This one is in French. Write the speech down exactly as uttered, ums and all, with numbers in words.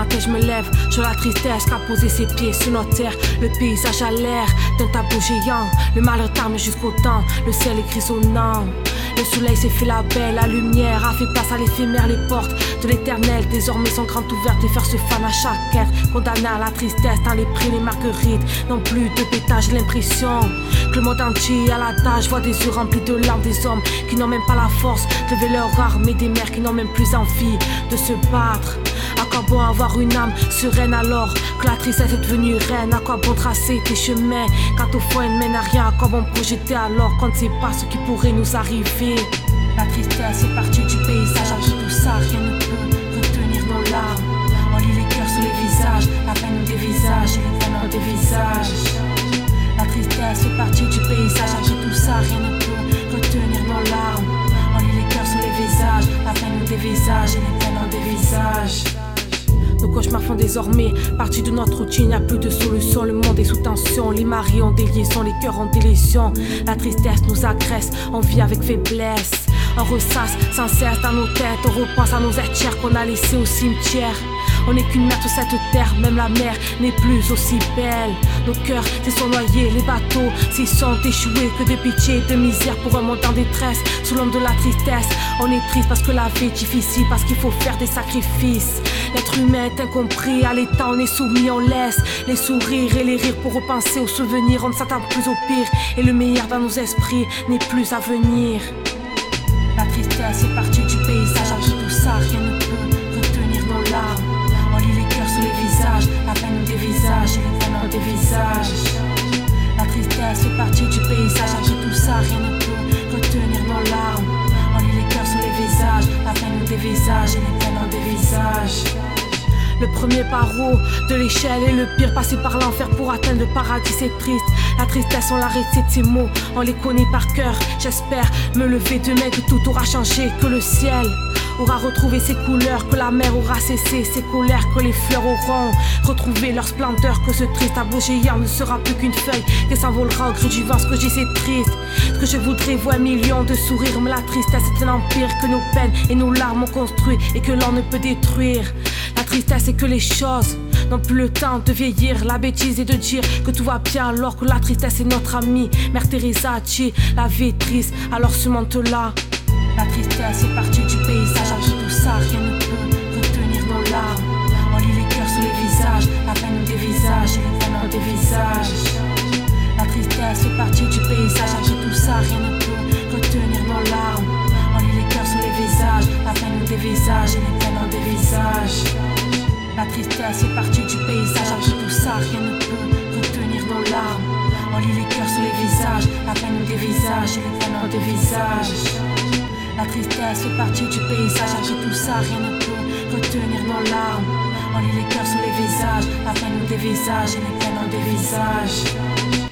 tête je me lève, je la tristesse qu'a posé ses pieds sur notre terre. Le paysage a l'air d'un tableau géant, le malheur tarme jusqu'au temps, le ciel est grisonnant. Le soleil s'est fait la belle, la lumière a fait place à l'éphémère. Les portes de l'éternel désormais sont grandes ouvertes. Les fers se fanent à chaque être, condamné à la tristesse dans les prés, les marguerites non plus de pétage. J'ai l'impression que le monde entier à la tâche voit des yeux remplis de larmes, des hommes qui n'ont même pas la force de lever leur arme, et des mères qui n'ont même plus envie de se battre. À quoi bon avoir une âme sereine alors que la tristesse est devenue reine? À quoi bon tracer tes chemins quand au fond elle ne mène à rien? À quoi bon projeter alors qu'on ne sait pas ce qui pourrait nous arriver? La tristesse est partie du paysage, après tout ça rien ne peut retenir nos larmes. On lit les cœurs sur les visages, la peine des visages et les peines des visages. La tristesse est partie du paysage, après tout ça rien ne peut retenir nos larmes. On lit les cœurs sur les visages, la peine des visages et les peines des visages. Nos cauchemars font désormais partie de notre routine, il n'y a plus de solution, le monde est sous tension. Les maris ont des liaisons, les cœurs ont des lésions. La tristesse nous agresse, on vit avec faiblesse. On ressasse sans cesse dans nos têtes, on repense à nos êtres chers qu'on a laissés au cimetière. On n'est qu'une mer sur cette terre, même la mer n'est plus aussi belle. Nos cœurs s'y sont noyés, les bateaux s'y sont échoués. Que de pitié et de misère pour un monde en détresse. Sous l'ombre de la tristesse, on est triste parce que la vie est difficile, parce qu'il faut faire des sacrifices. L'être humain est incompris, à l'état on est soumis, on laisse les sourires et les rires pour repenser aux souvenirs. On ne s'attend plus au pire et le meilleur dans nos esprits n'est plus à venir. La tristesse est partie du paysage, après tout ça rien ne peut retenir nos larmes. On lit les cœurs sur les visages, la peine des visages et les peines des visages. La tristesse est partie du paysage, après tout ça rien ne peut retenir nos larmes. On lit les cœurs sur les visages, la peine des visages et les peines des visages. Le premier barreau de l'échelle est le pire, passer par l'enfer pour atteindre le paradis, c'est triste. La tristesse, on la récite, ces mots, on les connaît par cœur. J'espère me lever demain, que tout aura changé, que le ciel aura retrouvé ses couleurs, que la mer aura cessé ses colères, que les fleurs auront retrouvé leur splendeur, que ce triste tableau géant ne sera plus qu'une feuille qui s'envolera au gré du vent. Ce que j'ai c'est triste, ce que je voudrais voir un million de sourires, mais la tristesse est un empire que nos peines et nos larmes ont construit et que l'on ne peut détruire. La tristesse c'est que les choses n'ont plus le temps de vieillir. La bêtise est de dire que tout va bien alors que la tristesse est notre amie. Mère Teresa a dit la vie est triste, alors surmonte-la. La tristesse est partie du paysage, après tout ça rien ne peut retenir nos larmes. On lit les cœurs sur les visages, la peine des visages et les peines des visages. La tristesse est partie du paysage, après tout ça rien ne peut retenir nos larmes. On lit les cœurs sur les visages, la peine des visages et les peines des visages. La tristesse est partie du paysage, après tout ça rien ne peut retenir nos larmes. On lit les cœurs sur les visages, la peine des visages et les peines des visages. La tristesse est partie du paysage, après tout ça rien ne peut retenir nos larmes. On lit les cœurs sur les visages, la peine des visages et les peines des visages.